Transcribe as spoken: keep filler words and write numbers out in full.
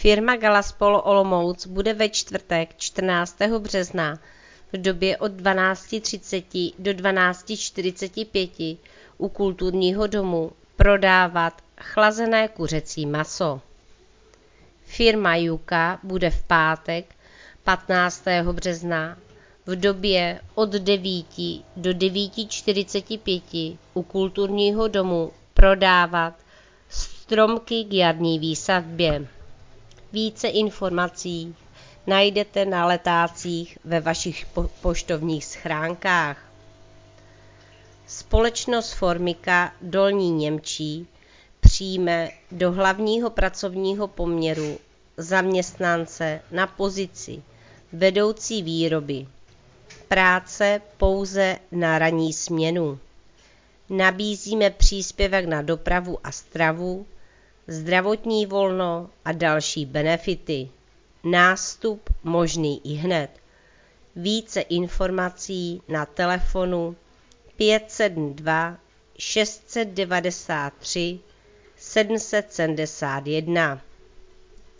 Firma Galaspol Olomouc bude ve čtvrtek čtrnáctého března v době od dvanáct třicet do dvanáct čtyřicet pět u kulturního domu prodávat chlazené kuřecí maso. Firma Juka bude v pátek patnáctého března v době od devíti do devíti čtyřicet pět u kulturního domu prodávat stromky k jarní výsadbě. Více informací najdete na letácích ve vašich po- poštovních schránkách. Společnost Formika Dolní Němčí přijme do hlavního pracovního poměru zaměstnance na pozici vedoucí výroby. Práce pouze na ranní směnu. Nabízíme příspěvek na dopravu a stravu, zdravotní volno a další benefity. Nástup možný i hned. Více informací na telefonu pět set dva šest set devadesát tři sedm set sedmdesát jedna.